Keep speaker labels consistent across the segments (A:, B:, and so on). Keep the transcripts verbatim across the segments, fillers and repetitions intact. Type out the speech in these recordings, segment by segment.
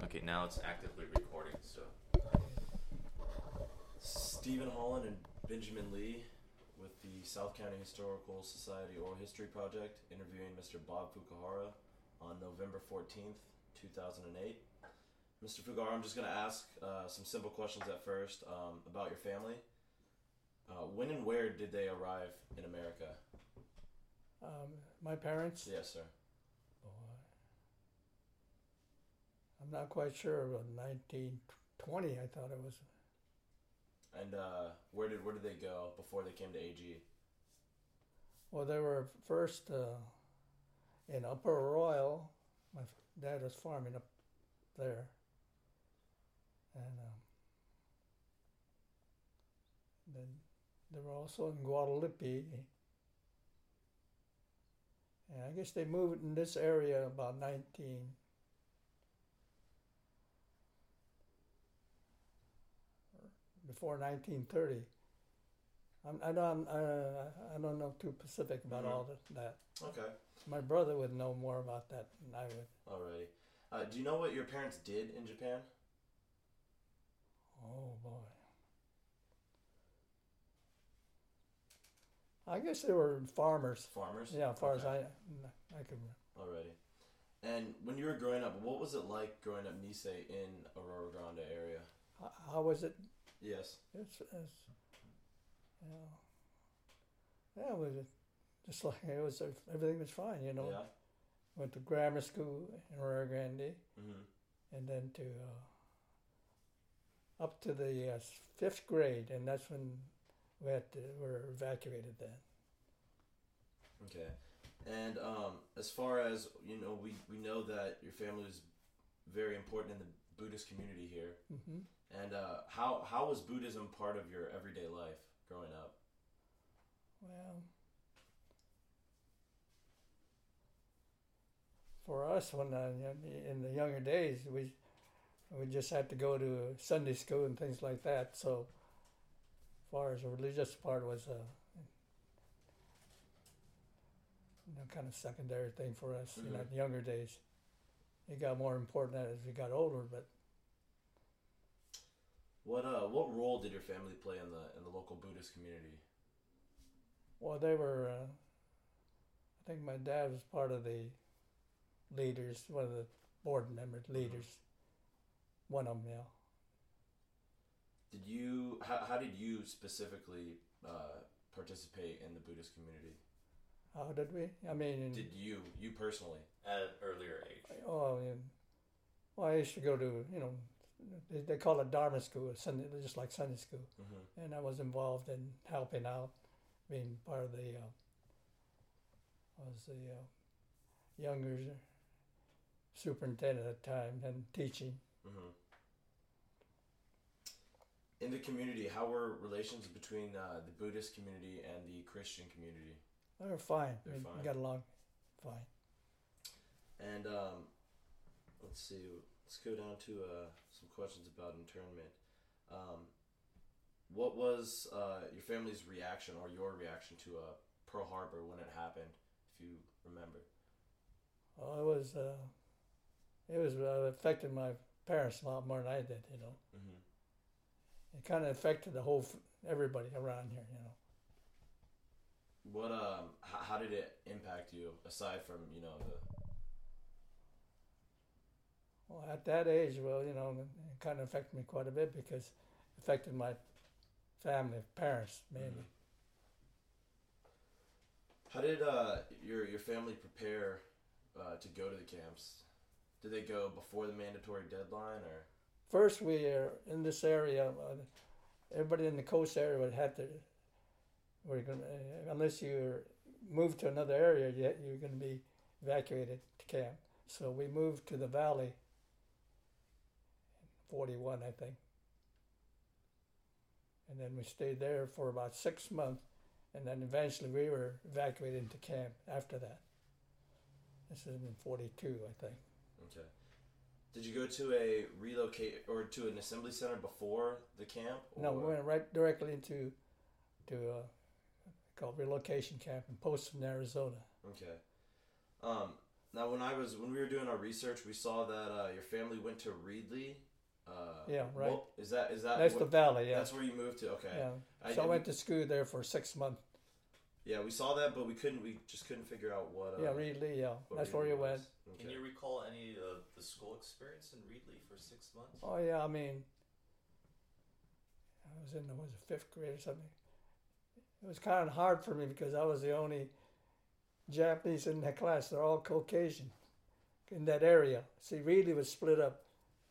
A: Okay, now it's actively recording, so.
B: Stephen Holland and Benjamin Lee with the South County Historical Society Oral History Project interviewing Mister Bob Fukuhara on November fourteenth, two thousand eight. Mister Fukuhara, I'm just going to ask uh, some simple questions at first um, about your family. Uh, when and where did they arrive in America?
C: Um, my parents?
B: Yes, sir.
C: Boy. I'm not quite sure, but nineteen twenty I thought it was.
B: And uh, where did where did they go before they came to A G?
C: Well, they were first uh, in Upper Royal. My dad was farming up there. And um, then they were also in Guadalupe. And I guess they moved in this area about nineteen. Before nineteen thirty. I'm, I don't uh, I don't know too specific about
B: Mhm.
C: all the, that.
B: Okay.
C: My brother would know more about that than I would.
B: Alrighty. Uh, do you know what your parents did in Japan?
C: Oh boy. I guess they were farmers.
B: Farmers?
C: Yeah, as far as
B: Okay.
C: I I could.
B: Alrighty. And when you were growing up, what was it like growing up Nisei in Aurora Grande area?
C: How, how was it?
B: Yes.
C: It's, it's yeah. Yeah, it was just like it was. Everything was fine, you know.
B: Yeah.
C: Went to grammar school in Aurora Grande,
B: Mm-hmm.
C: and then to uh, up to the uh, fifth grade, and that's when we had to, were evacuated. Then.
B: Okay. And um, as far as, you know, we, we know that your family was very important in the Buddhist community here.
C: Mm-hmm.
B: And uh, how how was Buddhism part of your everyday life growing up?
C: Well, for us, when uh, in the younger days, we we just had to go to Sunday school and things like that. So, as far as the religious part was a you know, kind of secondary thing for us.
B: Mhm.
C: You know, in the younger days, it got more important as we got older. But
B: What uh what role did your family play in the in the local Buddhist community?
C: well, they were. Uh, I think my dad was part of the leaders, one of the board members, leaders. One of them, yeah.
B: Did you how how did you specifically uh, participate in the Buddhist community?
C: How did we? I mean,
B: Did you you personally?
A: At an earlier age.
C: oh, yeah. Well, I used to go to, you know, they, they call it Dharma school, Sunday, just like Sunday school,
B: Mm-hmm.
C: and I was involved in helping out, being part of the, uh, I was the uh, younger superintendent at the time and teaching.
B: Mm-hmm. In the community, how were relations between uh, the Buddhist community and the Christian community?
C: They were fine.
B: They're
C: we
B: fine.
C: got along fine.
B: And um, let's see, let's go down to uh, some questions about internment. Um, what was uh, your family's reaction or your reaction to uh, Pearl Harbor when it happened, if you remember?
C: Well, it was, uh, it was uh, affected my parents a lot more than I did, you know.
B: Mm-hmm.
C: It kind of affected the whole, f- everybody around here, you know.
B: What um, h- how did it impact you aside from, you know, the
C: Well, at that age, well, you know, it kind of affected me quite a bit because it affected my family, parents mainly.
B: How did uh, your your family prepare uh, to go to the camps? Did they go before the mandatory deadline, or?
C: First, we are in this area. Uh, everybody in the coast area would have to. We're gonna uh, unless you move to another area, yet you're going to be evacuated to camp. So we moved to the valley. in forty-one, I think. And then we stayed there for about six months, and then eventually we were evacuated into camp after that. This is in forty-two, I think.
B: Okay. Did you go to a relocate or to an assembly center before the camp? Or?
C: No, we went right directly into to uh, called relocation camp in Poston, Arizona.
B: Okay. Um, Now, when I was when we were doing our research, we saw that uh, your family went to Reedley. Uh,
C: Yeah, right.
B: what- is that is that
C: That's
B: what-
C: the valley, yeah.
B: That's where you moved to. Okay.
C: Yeah.
B: I,
C: So I went to school there for six months.
B: Yeah, we saw that, but we couldn't. We just couldn't figure out what. Uh,
C: Yeah, Reedley, yeah.
B: what
C: That's where
B: Reedley
C: you
B: was.
C: went.
B: Okay.
A: Can you recall any of the school experience in Reedley for six months?
C: Oh yeah, I mean, I was in the was it fifth grade or something. It was kind of hard for me because I was the only Japanese in that class. They're all Caucasian in that area. See, Reedley was split up.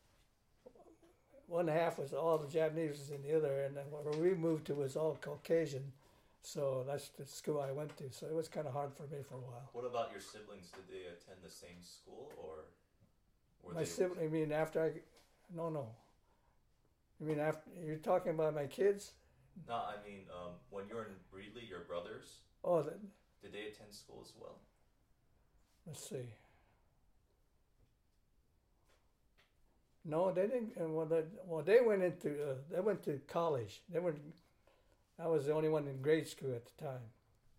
C: One half was all the Japanese in the other, and then where we moved to was all Caucasian. So that's the school I went to. So it was kind of hard for me for a while.
A: What about your siblings? Did they attend the same school, or were
C: My
A: they?
C: sibling, I mean, after I, no, no. You mean after, you're talking about my kids?
A: No, I mean, um, when you were in Reedley, your brothers,
C: Oh, the,
A: did they attend school as well?
C: let's see. No, they didn't. uh, Well, they, well, they went into uh, they went to college. They were. I was the only one in grade school at the time.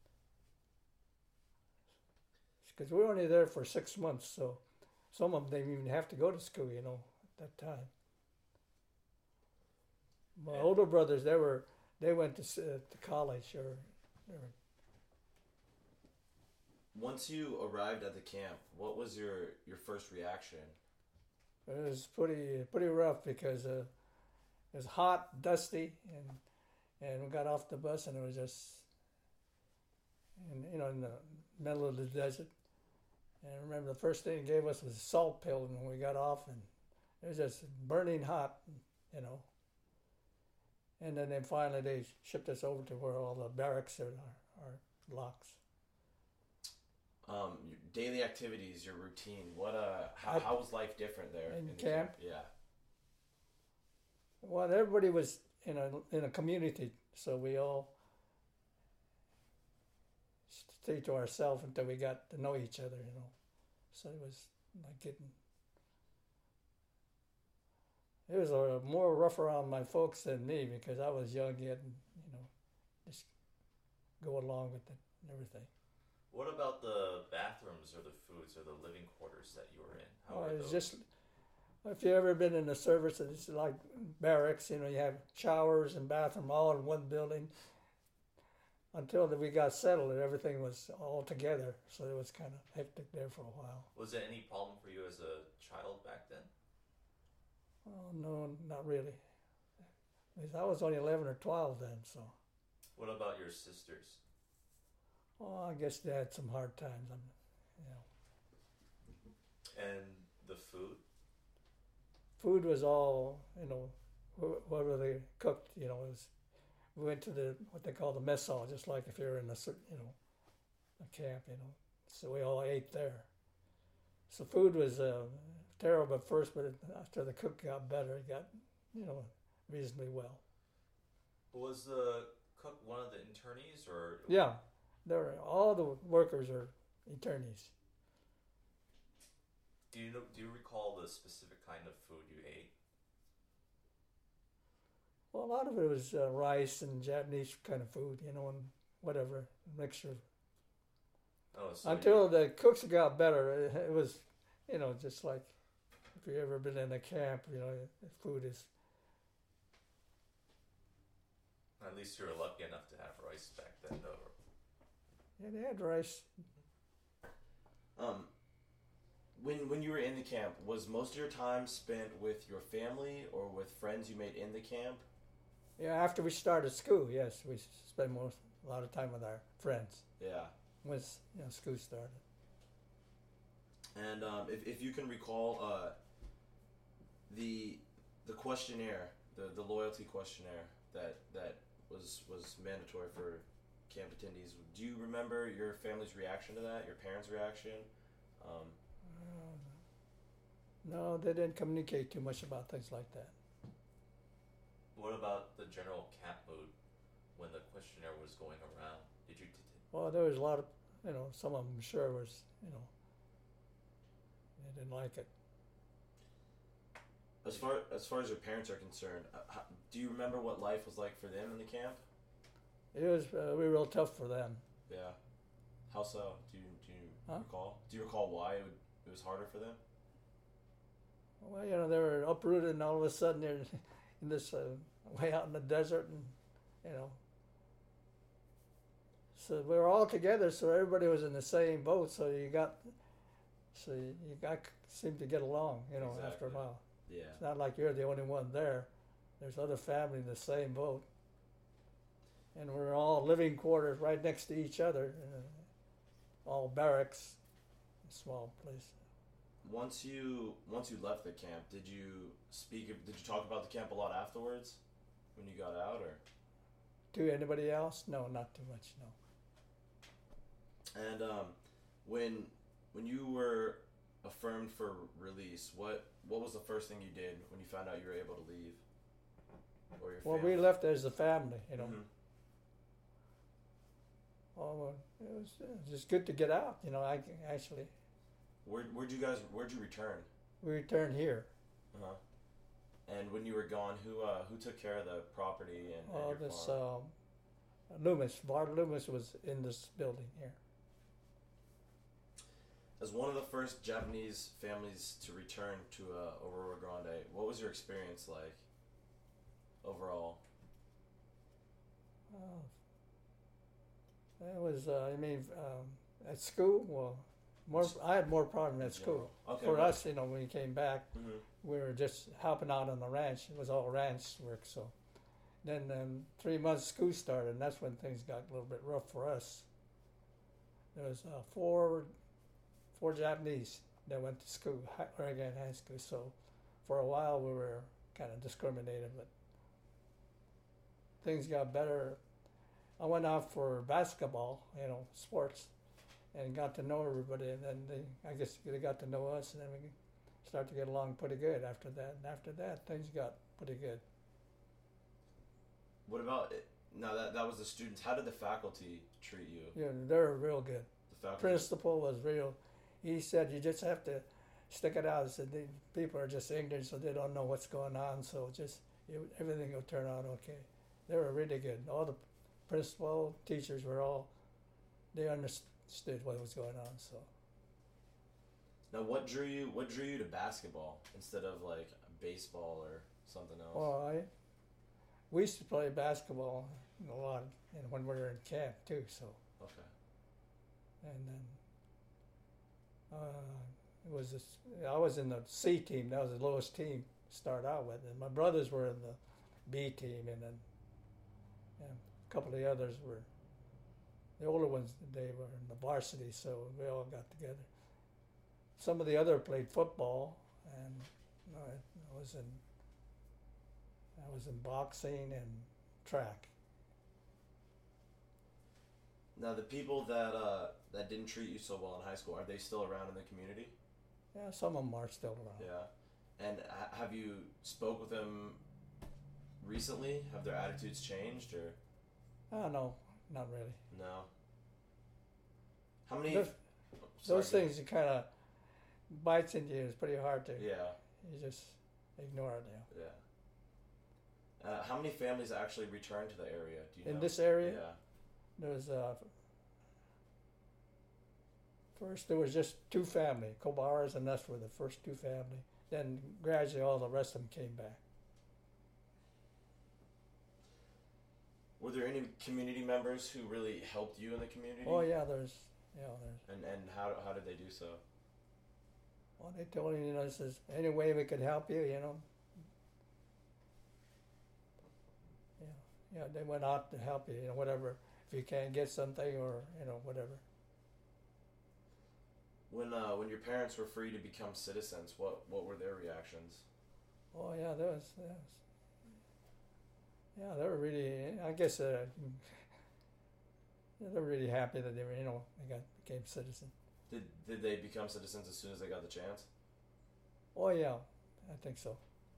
C: Because we were only there for six months, so some of them didn't even have to go to school, you know, at that time. My
A: And-
C: older brothers, they were they went to s- uh, to college or, or
B: Once you arrived at the camp, what was your your first reaction?
C: it was pretty pretty rough because uh, it was hot, dusty, and and we got off the bus and it was just, in, you know, in the middle of the desert. And I remember the first thing they gave us was a salt pill when we got off, and it was just burning hot, you know. And then they finally they shipped us over to where all the barracks are, are, are locks.
B: Um, your daily activities, your routine. What uh, how,
C: I-
B: how was life different there
C: In
B: the
C: camp?
B: Yeah.
C: Well, everybody was in a in a community, so we all stayed to ourselves until we got to know each other, you know. So it was like getting. It was a more rough around my folks than me because I was young yet, and you know, just go along with it and everything.
A: What about the bathrooms or the foods or the living quarters that you were in? How
C: Oh,
A: were
C: it's
A: those?
C: just if you ever been in a service, it's like barracks. You know, you have showers and bathroom all in one building. Until that we got settled, and everything was all together, so it was kind of hectic there for a while.
A: Was it any problem for you as a child back then?
C: Oh no, not really. Because I was only eleven or twelve then, so.
A: What about your sisters?
C: Oh, I guess they had some hard times. I'm, you know.
A: And the food?
C: Food was all, you know, wh- whatever they cooked, you know, it was. We went to the what they call the mess hall, just like if you're in a cer- you know, a camp, you know. So we all ate there. So food was uh, terrible at first, but it, after the cook got better, it got, you know, reasonably well.
A: Was the cook one of the internees or?
C: Yeah, there all the workers are attorneys.
A: Do you know? Do you recall the specific kind of food you ate?
C: Well, a lot of it was uh, rice and Japanese kind of food, you know, and whatever mixture.
A: Oh, so
C: Until the cooks got better, it, it was, you know, just like if you ever been in a camp, you know, the food is.
A: you, at least you were lucky enough to have rice back then, though.
C: Yeah, they had rice.
B: Um, when when you were in the camp, was most of your time spent with your family or with friends you made in the camp?
C: Yeah, after we started school, yes, we spent most a lot of time with our friends
B: Yeah.
C: once you know school started.
B: And um, if, if you can recall uh, the the questionnaire, the, the loyalty questionnaire that that was was mandatory for camp attendees, do you remember your family's reaction to that? Your parents' reaction? Um,
C: Uh, no, they didn't communicate too much about things like that.
A: What about the general camp mood when the questionnaire was going around? Did you? T- t-
C: Well, there was a lot of, you know, some of them sure was, you know, they didn't like it.
B: as far as far as your parents are concerned, uh, how, do you remember what life was like for them in the camp?
C: It was uh, we were real tough for them.
B: Yeah. How so? Do you do you
C: Huh?
B: Recall? Do you recall why it, would, it was harder for them?
C: Well, you know, they were uprooted, and all of a sudden they're in this uh, way out in the desert, and you know. So we were all together, so everybody was in the same boat. So you got, so you, you got seemed to get along, you know, after a
B: Exactly.
C: while.
B: Yeah.
C: It's not like you're the only one there. There's other family in the same boat, and we're all living quarters right next to each other, uh, all barracks, small place.
B: Once you once you left the camp, did you speak? Did you talk about the camp a lot afterwards, when you got out, or?
C: To anybody else? No, not too much. No.
B: And um, when when you were affirmed for release, what what was the first thing you did when you found out you were able to leave? Or your
C: Well,
B: family?
C: we left as a family, you know.
B: Mhm.
C: Oh, well, it was, it was just good to get out, you know. I c- actually
B: Where where'd you guys where'd you return?
C: we returned here.
B: Uh huh. And when you were gone, who uh who took care of the property and, and
C: Oh,
B: your
C: this
B: farm?
C: um, Loomis, Bart Loomis was in this building here.
B: As one of the first Japanese families to return to uh, Aurora Grande, what was your experience like overall?
C: Oh, it was. Uh, I mean, um, at school. Well, more. I had more problem at school.
B: Okay.
C: For
B: well-
C: us, you know, when we came back,
B: Mhm.
C: we were just helping out on the ranch. It was all ranch work. So then, um, three months school started, and that's when things got a little bit rough for us. There was uh, four, four Japanese that went to school, hi- Oregon High School. So for a while, we were kind of discriminated, but things got better. I went out for basketball, you know, sports, and got to know everybody. And then they, I guess they got to know us, and then we started to get along pretty good after that. And after that, things got pretty good.
B: What about it? Now that that was the students. How did the faculty treat you?
C: You know, they were real good.
B: The faculty.
C: Principal was real. He said you just have to stick it out. He said the people are just ignorant, so they don't know what's going on. So just you, everything will turn out okay. They were really good. All the principal, teachers were all, they understood what was going on. So
B: Now, what drew you? What drew you to basketball instead of like baseball or something else?
C: well, I we used to play basketball a lot, and when we were in camp too. So
B: Okay.
C: and then uh, it was this, I was in the C team. That was the lowest team to start out with, and my brothers were in the B team, and then and a couple of the others were the older ones. They were in the varsity, so we all got together. Some of the other played football, and you know, I was in I was in boxing and track.
B: Now, the people that uh, that didn't treat you so well in high school, are they still around in the community?
C: Yeah, some of them are still around.
B: Yeah. And ha- have you spoke with them recently? Have their attitudes changed or
C: Oh no, not really.
B: no? How many?
C: Those,
B: oh, sorry,
C: those things you kind of bites into you. It's pretty hard to.
B: Yeah.
C: You just ignore it. You know.
B: Yeah. Uh, how many families actually returned to the area? Do you
C: In
B: know?
C: this area,
B: Yeah.
C: there's uh, first there was just two family, Kobaras and us were the first two family. Then gradually all the rest of them came back.
B: Were there any community members who really helped you in the community?
C: Oh yeah, there's yeah there's.
B: And and how how did they do so?
C: Well, they told me, you know, says any way we could help you, you know. Yeah, yeah, they went out to help you, you know, whatever. If you can't get something or you know whatever.
B: When uh when your parents were free to become citizens, what what were their reactions?
C: Oh yeah, there was, there was yeah, they were really. I guess uh, they were really happy that they were, you know, they got became citizen.
B: Did did they become citizens as soon as they got the chance?
C: Oh yeah, I think so.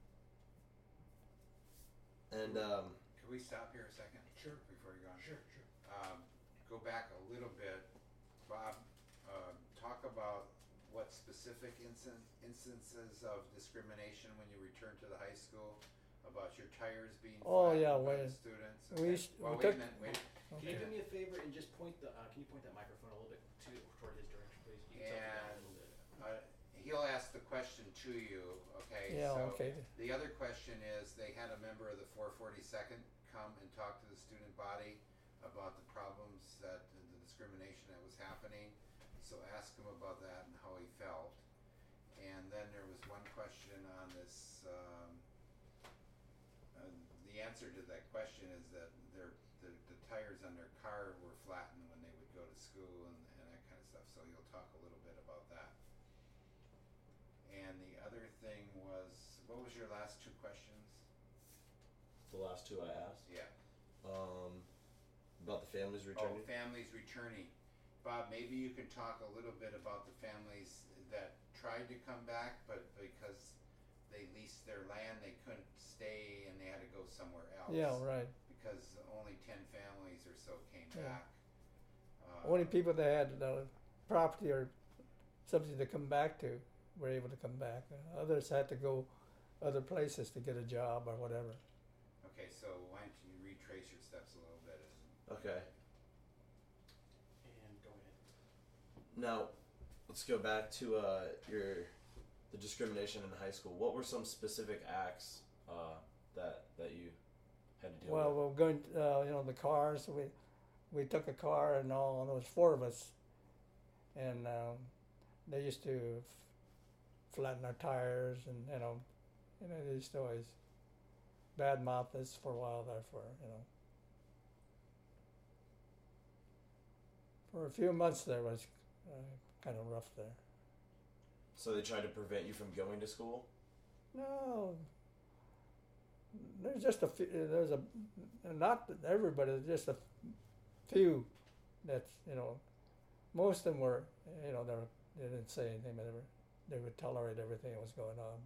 B: And um
D: Can we stop here a second?
E: Sure.
D: Before you go on?
E: Sure, sure.
D: Um, go back a little bit. Bob, uh, talk about what specific instan- instances of discrimination when you returned to the high school, about your tires being
C: Oh,
D: flattened
C: yeah,
D: by
C: when
D: the students.
C: we
D: Okay.
C: used-
D: well,
C: we
D: wait
C: took-
D: a minute, wait.
E: Can you
C: Okay.
E: do me a favor and just point the, uh, can you point that microphone a little bit to toward his direction, please. You can tilt it down a little bit.
D: Uh, he'll ask the question to you, okay?
C: Yeah,
D: so
C: okay.
D: The other question is, they had a member of the four forty-second come and talk to the student body about the problems that, the discrimination that was happening. So ask him about that and how he felt. And then there was one question on this, um, uh, the answer to that question is that their, the, the tires on their car were flattened when they would go to school and, and that kind of stuff. So you'll talk a little bit about that. And the other thing was, what was your last two questions?
B: The last two I asked.
D: Yeah.
B: Um, about the families
D: Oh,
B: returning.
D: families returning. Bob, maybe you can talk a little bit about the families that tried to come back, but because they leased their land, they couldn't stay and they had to go somewhere else.
C: Yeah, right.
D: Because only ten families or so came
C: Yeah.
D: back. Uh,
C: Only people that had uh, property or something to come back to were able to come back. Uh, others had to go other places to get a job or whatever.
D: Okay, so why don't you retrace your steps a little bit? And,
B: Okay.
E: And go ahead.
B: Now, let's go back to uh, your the discrimination in high school. What were some specific acts uh, that that you had to deal
C: Well,
B: with?
C: we're going, to, uh, you know, the cars. We we took a car and all, and there was four of us, and um, they used to f- flatten our tires, and you know, you know, they used to always bad mouth us for a while there for you know. For a few months there was uh, kind of rough there.
B: So they tried to prevent you from going to school?
C: No, there's just a few. There's a not everybody. There's just a few that's you know. Most of them were you know they were, they didn't say anything, but they were they would tolerate everything that was going on.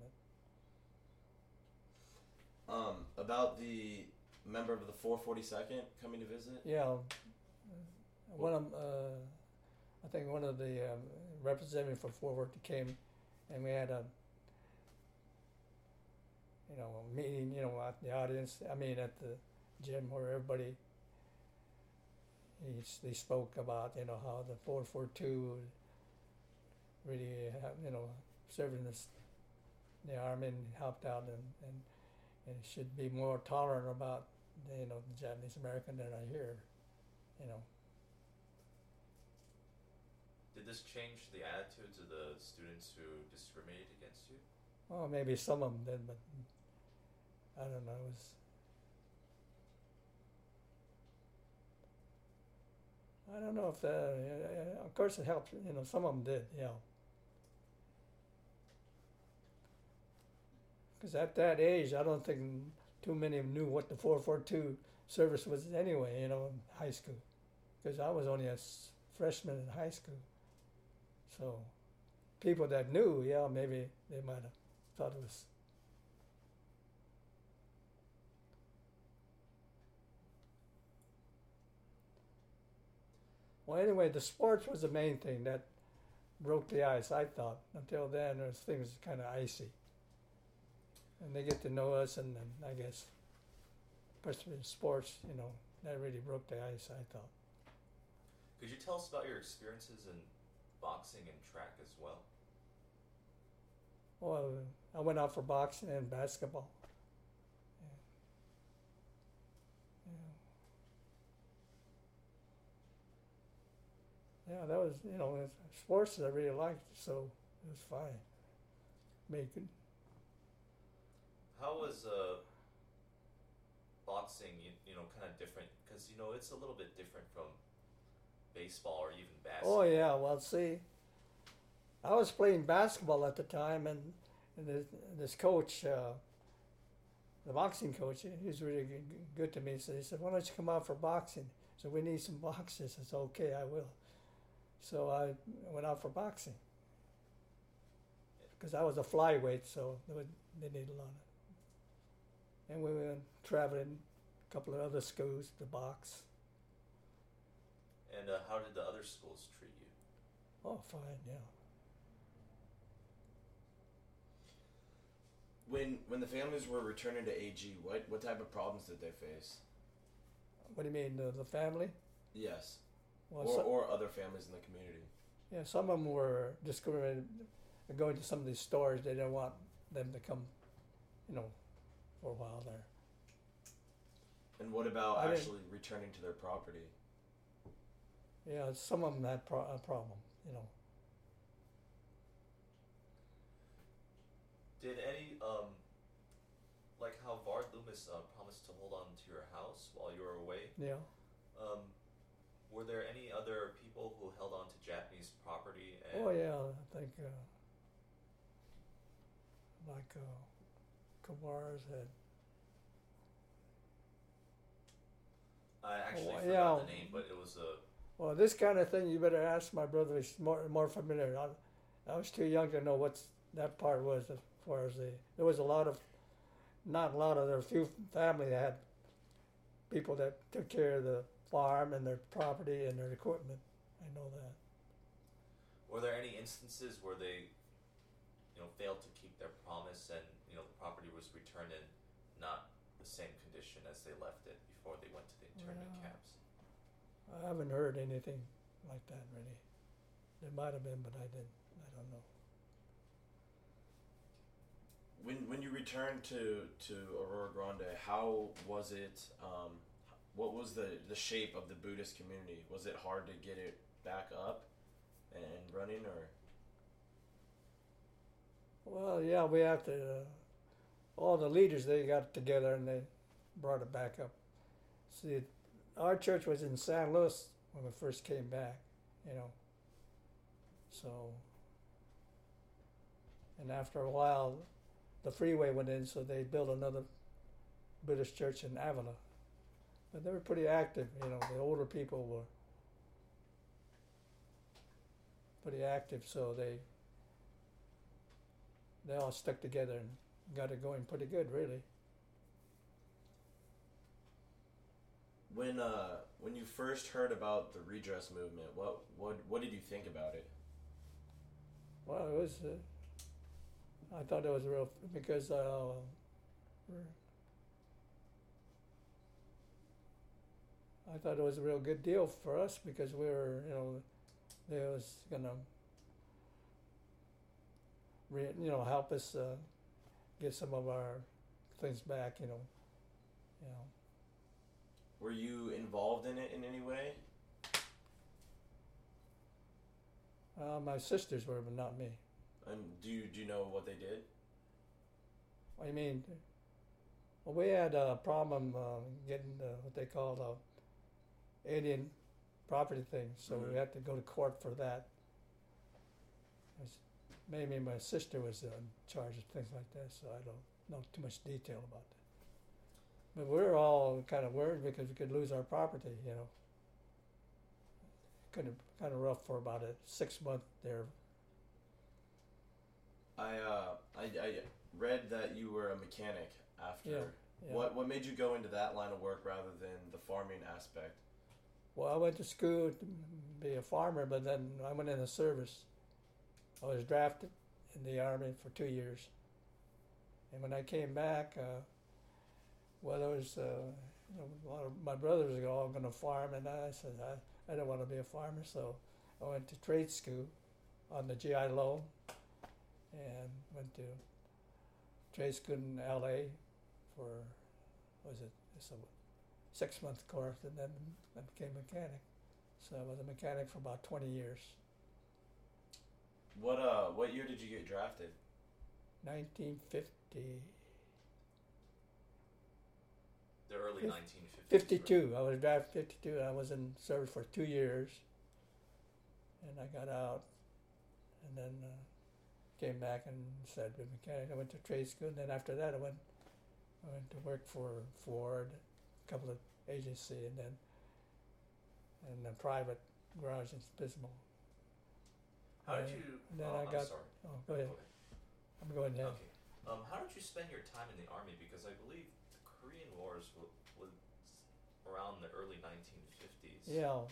C: But
B: Um, about the member of the four forty-second coming to visit?
C: yeah, uh, one of 'em, uh, I think one of the um, representatives from Fort Worth came, and we had a you know a meeting you know at the audience. I mean at the gym where everybody. He, they spoke about you know how the four forty-two really have, you know serving this, the army and helped out and, and and should be more tolerant about the, you know the Japanese American than I hear, you know.
A: Did this change the attitudes of the students who discriminated against you?
C: Well, maybe some of them did, but I don't know. It was. I don't know if that. Uh, of course, it helped. You know, some of them did. Yeah. Because at that age, I don't think too many of them knew what the four forty-two service was anyway. You know, in high school, because I was only a s- freshman in high school. So, people that knew, yeah, maybe they might have thought it was. Well, anyway, the sports was the main thing that broke the ice, I thought. Until then, there was things kind of icy. And they get to know us, and then I guess, especially in sports, you know, that really broke the ice, I thought.
A: Could you tell us about your experiences in boxing and track as well?
C: Well, I went out for boxing and basketball. Yeah, yeah that was, you know, it's sports that I really liked, so it was fine. Made good.
A: How was uh, boxing, you, you know, kind of different? Because, you know, it's a little bit different from baseball or even basketball.
C: Oh, yeah, well, see, I was playing basketball at the time, and, and this, this coach, uh, the boxing coach, he was really good, good to me. So he said, why don't you come out for boxing? So we need some boxers. I said, okay, I will. So I went out for boxing. Because I was a flyweight, so they, would, they needed a lot of. And we went traveling a couple of other schools to box.
A: And uh, how did the other schools treat you?
C: Oh, fine, yeah.
B: When when the families were returning to A G, what what type of problems did they face?
C: What do you mean, the, the family?
B: Yes.
C: Well,
B: or
C: so,
B: or other families in the community.
C: yeah, some of them were discriminated. Going to some of these stores, they didn't want them to come, you know, for a while there.
B: And what about
C: I didn't-
B: actually returning to their property?
C: Yeah, some of them had pro- a problem, you know.
A: Did any um, like how Vard Loomis uh, promised to hold on to your house while you were away?
C: Yeah.
A: Um, were there any other people who held on to Japanese property? And
C: Oh yeah, I think uh, like uh, Kawars had.
A: I actually
C: Oh,
A: forgot
C: yeah.
A: the name, but it was a.
C: Well, this kind of thing you better ask my brother. He's more more familiar. I, I was too young to know what that part was as far as the. There was a lot of, not a lot of. There were a few family that had people that took care of the farm and their property and their equipment. I know that.
A: Were there any instances where they, you know, failed to keep their promise and you know the property was returned in not the same condition as they left it before they went to the internment
C: Yeah.
A: camps?
C: I haven't heard anything like that really. There might have been, but I didn't. I don't know.
B: When when you returned to to Aurora Grande, how was it? Um, what was the the shape of the Buddhist community? Was it hard to get it back up and running, or?
C: Well, yeah, we have to. Uh, all the leaders they got together and they brought it back up. See, our church was in San Luis when we first came back, you know. So, and after a while, the freeway went in, so they built another Buddhist church in Avila. But they were pretty active, you know. The older people were pretty active, so they they all stuck together and got it going pretty good, really.
B: When uh when you first heard about the redress movement, what what what did you think about it?
C: Well, it was. Uh, I thought it was real because uh, I thought it was a real good deal for us because we were, you know, it was gonna, re, you know, help us uh, get some of our things back, you know, you know.
B: Were you involved in it in any way?
C: Uh, my sisters were, but not me.
B: And do you do you know what they did?
C: I mean, well, we had a problem uh, getting the, what they call the alien property thing, so
B: Mhm.
C: we had to go to court for that. It's- Maybe my sister was uh, in charge of things like that, so I don't know too much detail about that. But we were all kind of worried because we could lose our property, you know. Kind of kind of rough for about a six month there.
B: I uh I, I read that you were a mechanic after.
C: Yeah, yeah.
B: What what made you go into that line of work rather than the farming aspect?
C: Well, I went to school to be a farmer, but then I went in the service. I was drafted in the Army for two years. And when I came back, uh, well, there was, uh, you know, a lot of my brothers were all going to farm, and I said, I, I don't want to be a farmer, so I went to trade school on the G I loan and went to trade school in L A for, what was it, it's a six month course, and then I became a mechanic. So I was a mechanic for about twenty years.
B: What uh what year did you get drafted?
C: nineteen fifty,
A: The early
C: Fif-
A: nineteen fifties.
C: fifty-two. I was drafted fifty-two. I was in service for two years, and I got out, and then uh, came back and started being a mechanic. I went to trade school, and then after that, I went I went to work for Ford, a couple of agency, and then in a private garage in Pismo.
A: How did
C: and
A: you?
C: then
A: oh,
C: I
A: I'm
C: got-
A: sorry.
C: Oh, go ahead. I'm going ahead.
A: Okay. Um, how did you spend your time in the army? Because I believe the Korean Wars w- was around the early nineteen fifties.
C: Yeah.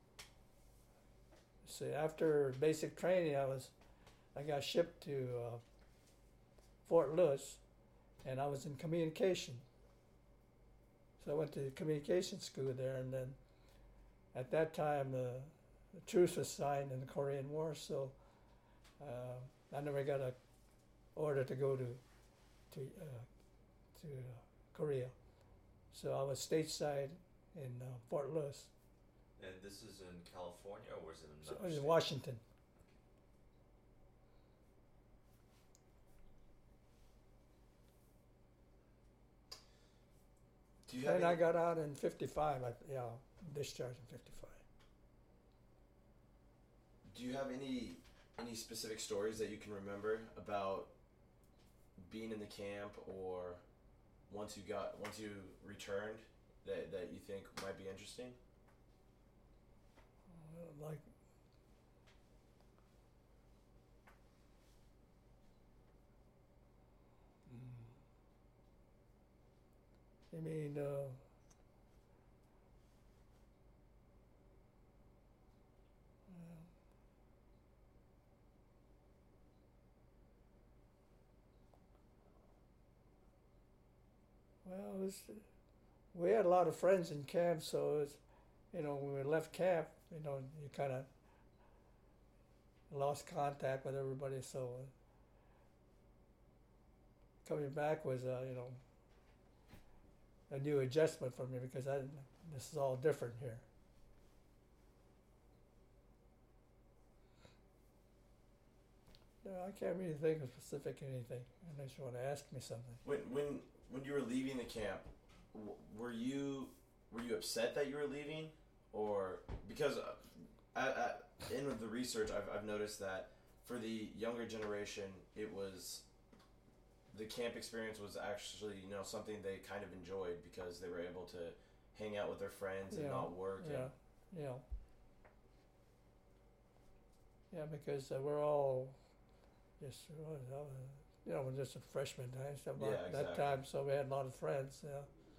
C: See, after basic training, I was, I got shipped to uh, Fort Lewis, and I was in communication. So I went to communication school there, and then at that time, uh, the truce was signed in the Korean War, so uh, I never got a order to go to to uh, to uh, Korea. So I was stateside in uh, Fort Lewis,
A: And this is in California, or is it in
C: so
A: another
C: in
A: state?
C: Washington.
B: Do you have
C: And
B: any,
C: I got out in fifty-five. I, yeah, discharged in fifty-five.
B: do you have any any specific stories that you can remember about being in the camp, or once you got once you returned, that that you think might be interesting?
C: Uh, like, I mean, uh, well, it was, we had a lot of friends in camp, so it's, you know, when we left camp, you know, you kind of lost contact with everybody. So uh, coming back was, uh, you know, a new adjustment for me because I this is all different here. No, I can't really think of specific anything unless you want to ask me something.
B: When when when you were leaving the camp, w- were you were you upset that you were leaving, or because uh, I, I, in the research I've I've noticed that for the younger generation it was the camp experience was actually, you know, something they kind of enjoyed because they were able to hang out with their friends and
C: Yeah,
B: not work.
C: Yeah,
B: And,
C: yeah, yeah. Because uh, we're all just, uh, you know, we're just a freshman time stuff about
B: Yeah,
C: that
B: exactly.
C: time, so we had a lot of friends. Yeah,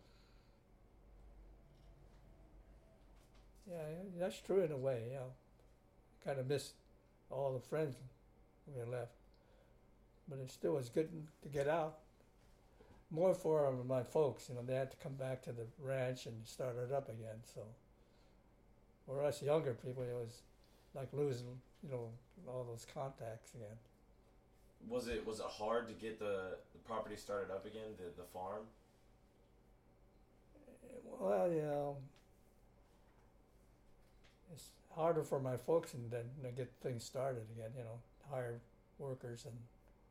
C: yeah, yeah, that's true in a way. Yeah, kind of missed all the friends when we left, but it still was good to get out. More for my folks, you know, they had to come back to the ranch and start it up again. So for us younger people, it was like losing, you know, all those contacts again.
B: was it was it hard to get the, the property started up again, the the farm?
C: Well, you know, it's harder for my folks and then to get things started again. You know, hire workers and.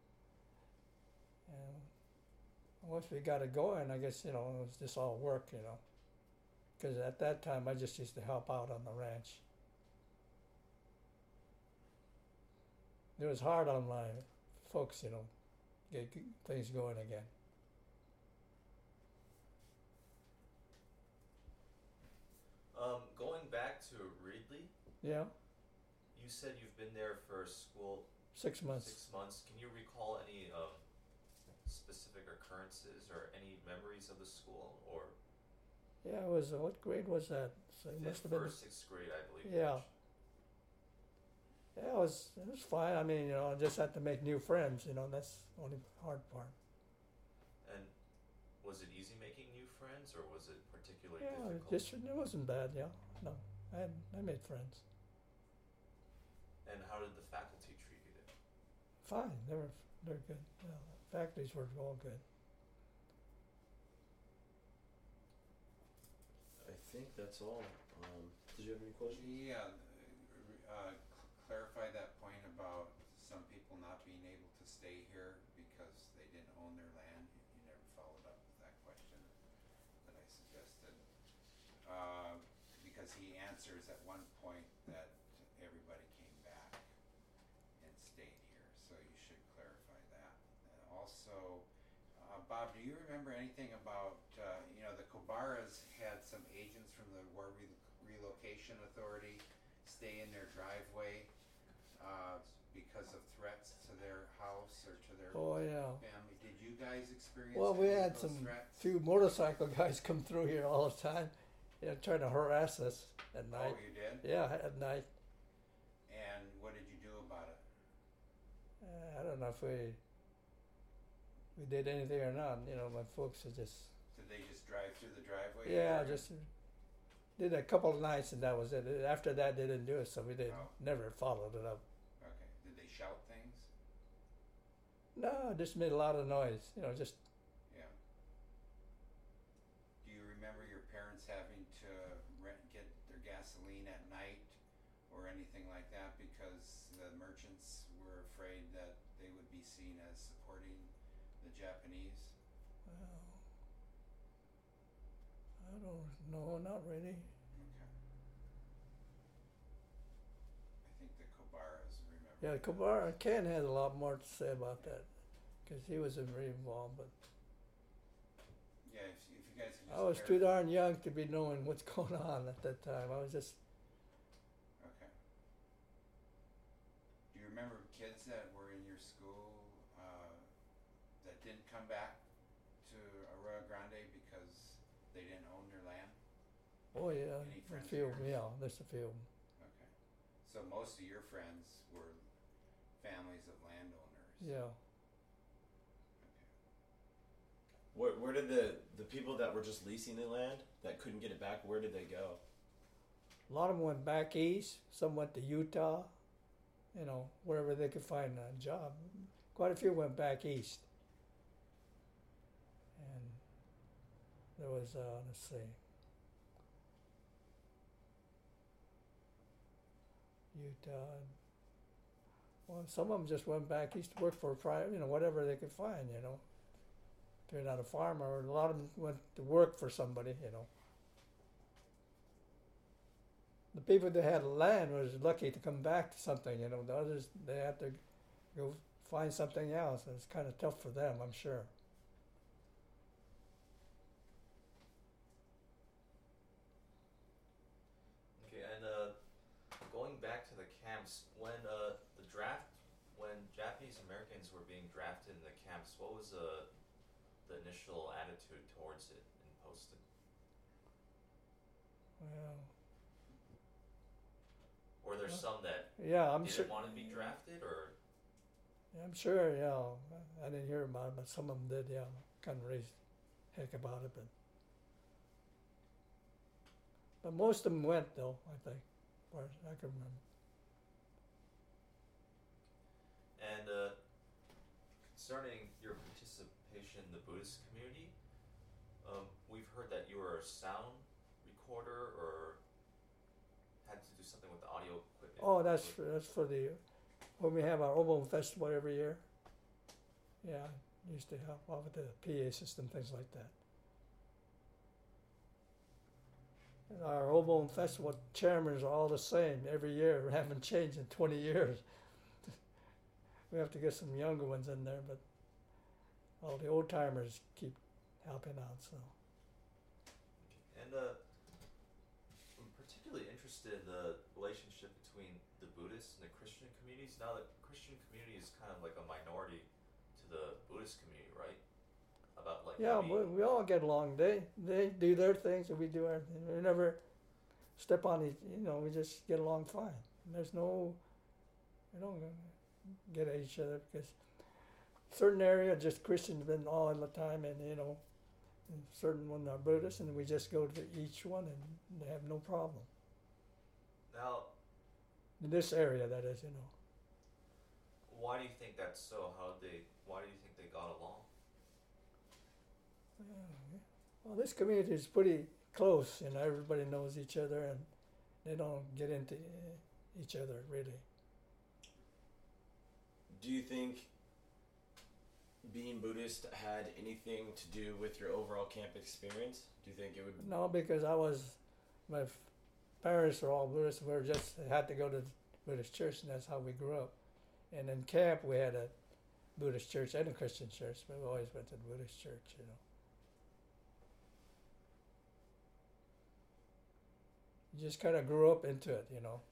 C: and once we got it going, I guess, you know, it was just all work, you know. Because at that time, I just used to help out on the ranch. It was hard on my folks, you know, get g- things going again.
A: Um, going back to Reedley,
C: Yeah,
A: you said you've been there for school
C: six months.
A: six months. Can you recall any um, specific occurrences or any memories of the school, or
C: Yeah, it was, uh, what grade was that? So it must
A: fifth
C: have been,
A: or sixth grade, I believe. you
C: Yeah.
A: mentioned.
C: yeah, it was, it was fine. I mean, you know, I just had to make new friends, you know, that's the only hard part.
A: And was it easy making new friends, or was it particularly
C: Yeah, it
A: difficult?
C: just, it wasn't bad, yeah. No, I had, I made friends.
A: And how did the faculty treat you there?
C: Fine, they were, they're good. Yeah, faculties were all good.
B: I think that's all. Um, did you have any questions?
D: Yeah, uh, cl- clarify that point about some people not being able to stay here because they didn't own their land. You, you never followed up with that question that I suggested. Uh, because he answers at one point that everybody came back and stayed here, so you should clarify that. And also, uh, Bob, do you remember anything about, uh, you know, the Kobaras had some agents from the War Re- Relocation Authority stay in their driveway uh, because of threats to their house or to their
C: Oh, yeah.
D: family? Did you guys experience
C: Well, we
D: any of
C: had
D: those
C: some
D: threats?
C: few motorcycle guys come through here all the time, you know, trying to harass us at
D: Oh,
C: night.
D: you did?
C: Yeah, at night.
D: And what did you do about it?
C: Uh, I don't know if we we did anything or not. You know, my folks are just
D: Did they just drive through the driveway?
C: yeah,
D: or-
C: just did a couple of nights and that was it. After that, they didn't do it, so we did
D: Oh.
C: never followed it up.
D: Okay. Did they shout things?
C: No, just made a lot of noise. You know, just
D: Yeah. Do you remember your parents having to rent, get their gasoline at night or anything like that because the merchants were afraid that they would be seen as supporting the Japanese?
C: well, I don't know, not really.
D: Okay. I think the Kobaras remember.
C: Yeah,
D: that.
C: Kobar Ken had a lot more to say about that because he wasn't very involved. But
D: Yeah, if, if you guys could just.
C: I was too
D: clarify-
C: darn young to be knowing what's going on at that time. I was just
D: Okay. Do you remember kids that were in your school uh, that didn't come back to Arroyo Grande because they didn't own their land?
C: oh yeah,
D: Any
C: a
D: friends of
C: few. of 'em,
D: yours?
C: Yeah, there's a few. of 'em.
D: Okay. So most of your friends were families of landowners.
C: Yeah.
D: Okay.
B: Where, where did the, the people that were just leasing the land that couldn't get it back, where did they go?
C: A lot of them went back east. Some went to Utah. You know, wherever they could find a job. Quite a few went back east. And there was, uh, let's see, Utah. Well, some of them just went back east to work for a private, you know, whatever they could find, you know. If you're not a farmer, or a lot of them went to work for somebody, you know. The people that had land was lucky to come back to something, you know. The others, they had to go find something else. It's kind of tough for them, I'm sure.
A: Okay, and uh, going back to the camps, when uh, the draft, when Japanese Americans were being drafted in the camps, what was uh, the initial attitude towards it in Poston?
C: Well,
A: Were there
C: Well,
A: some that
C: yeah, I'm
A: didn't
C: sure.
A: want to be drafted, or
C: I'm sure, yeah. I didn't hear about it, but some of them did, yeah. Kind of raised heck about it, but but most of them went though. I think, as far as I can remember.
A: and uh, concerning your participation in the Buddhist community, um, we've heard that you were a sound recorder or had to do something with the audio equipment.
C: Oh, that's
A: with-
C: for, that's for the when we have our Obon festival every year. Yeah, I used to help out with the P A system, things like that. And our Obon festival chairmans are all the same every year. We haven't changed in twenty years. We have to get some younger ones in there, but all the old timers keep helping out. So
A: And uh, I'm particularly interested in the relationship between the Buddhist and the Christian communities. Now the Christian community is kind of like a minority to the Buddhist community, right? About like
C: yeah,
A: maybe-
C: we, we all get along. They they do their things and we do our thing. We never step on each. You know, we just get along fine. There's no, we don't get at each other because certain area just Christians been all the time, and you know, and certain one are Buddhists, and we just go to each one and they have no problem.
A: Now,
C: In this area, that is, you know.
A: why do you think that's so? How they? Why do you think they got along?
C: Yeah, well, this community is pretty close, you know. Everybody knows each other, and they don't get into uh, each other really.
B: Do you think being Buddhist had anything to do with your overall camp experience? Do you think it would?
C: No, because I was, my f- parents were all Buddhists. We were just had to go to the Buddhist church, and that's how we grew up. And in camp, we had a Buddhist church and a Christian church, but we always went to the Buddhist church, you know. You just kind of grew up into it, you know.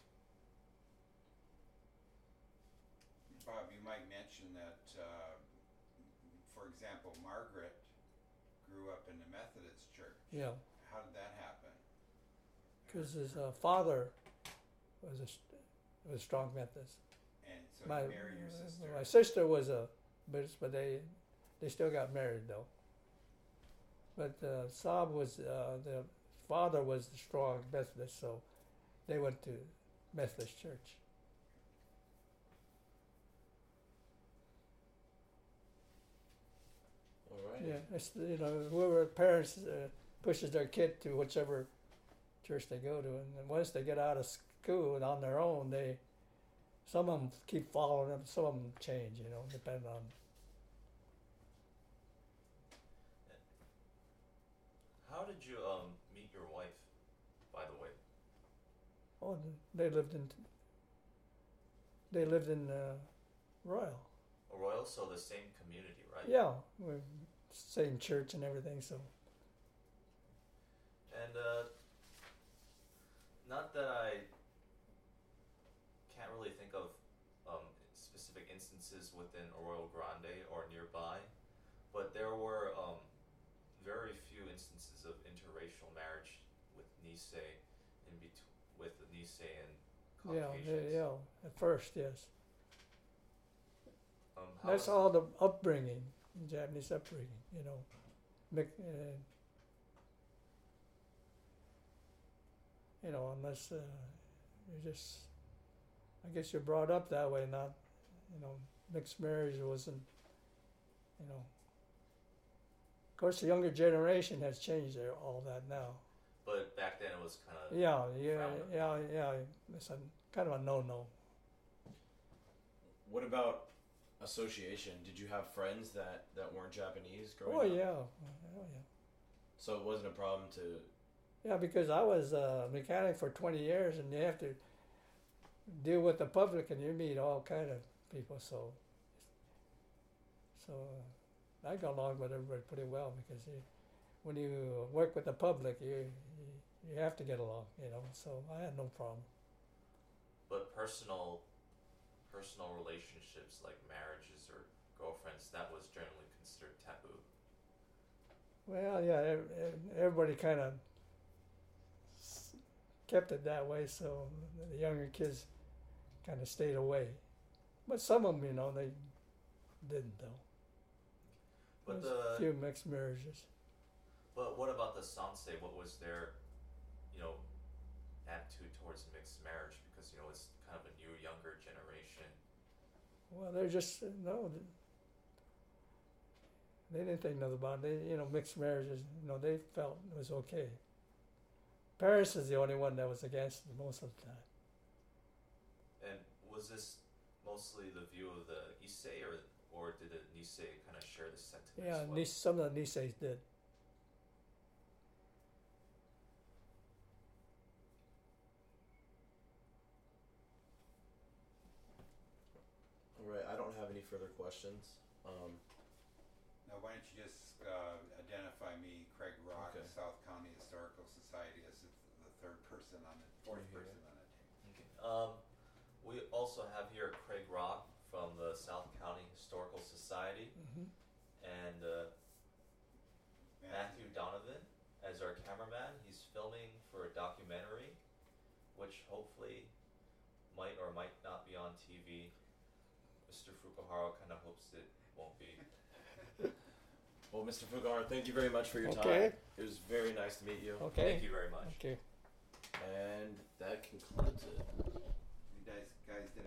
D: Bob, you might mention that, uh, for example, Margaret grew up in the Methodist church.
C: Yeah,
D: How did that happen?
C: because his uh, father was a st- was a strong Methodist.
D: And so
C: My
D: you married your
C: uh,
D: sister.
C: my sister was a Buddhist, but they they still got married though. But uh, Saab was uh, the father was the strong Methodist, so they went to Methodist church.
B: All right.
C: Yeah, it's, you know, whoever parents uh, pushes their kid to whichever church they go to, and then once they get out of school and on their own, they some of them keep following them, some of them change, you know, depending on.
A: How did you um meet your wife, by the way?
C: Oh, they lived in. They lived in uh, Royal.
A: Royal, so the same community, right?
C: Yeah, we're same church and everything. So
A: And uh, not that I can't really think of um, specific instances within Arroyo Grande or nearby, but there were um, very few instances of interracial marriage with Nisei in between with the Nisei and
C: yeah,
A: Caucasians.
C: they, yeah. At first, yes.
A: Um, how
C: That's
A: is-
C: all the upbringing, Japanese upbringing. You know, Mic- uh, you know, unless uh, you just, I guess you're brought up that way, not, you know, mixed marriage wasn't, you know. Of course, the younger generation has changed their, all that now.
A: But back then it was kind of
C: Yeah, yeah,
A: frowned
C: yeah, yeah. It's a kind of a no-no.
B: What about association? Did you have friends that, that weren't Japanese growing
C: Oh
B: up?
C: yeah, oh yeah.
B: So it wasn't a problem to.
C: Yeah, because I was a mechanic for twenty years, and you have to deal with the public, and you meet all kind of people. So, so uh, I got along with everybody pretty well because you, when you work with the public, you, you you have to get along, you know. So I had no problem.
A: but personal personal relationships like marriages or girlfriends, that was generally considered taboo.
C: Well, yeah, ev- ev- everybody kind of kept it that way, so the younger kids kind of stayed away. But some of them, you know, they didn't though.
A: But
C: There's a
A: the
C: few mixed marriages.
A: but what about the Sansei? What was their, you know, attitude towards mixed marriage? Because you know it's kind of a new, younger generation.
C: Well, they're just no. th- They didn't think nothing about it. They, you know, mixed marriages. You know, they felt it was okay. Paris is the only one that was against it most of the time.
A: And was this mostly the view of the Issei, or or did the Nisei kind of share this sentiment
C: Yeah,
A: as well?
C: Nis- some of the Niseis did.
B: All right, I don't have any further questions. Um,
D: Now, why don't you just uh, identify me, Craig Rock,
B: Okay.
D: South County Historical Society, as the, the third person on the fourth
B: you hear
D: person on the team.
A: Okay. Um, we also have here Craig Rock from the South County Historical Society,
C: Mm-hmm.
A: and uh, Matthew Donovan as our cameraman. He's filming for a documentary, which hopefully might or might not be on T V. Mister Fukuhara kind of hopes it won't be.
B: well, Mister Fugahara, thank you very much for your
C: Okay.
B: time. It was very nice to meet you.
C: Okay.
A: Thank you very much.
C: Okay.
B: And that concludes it.
D: You guys, guys did a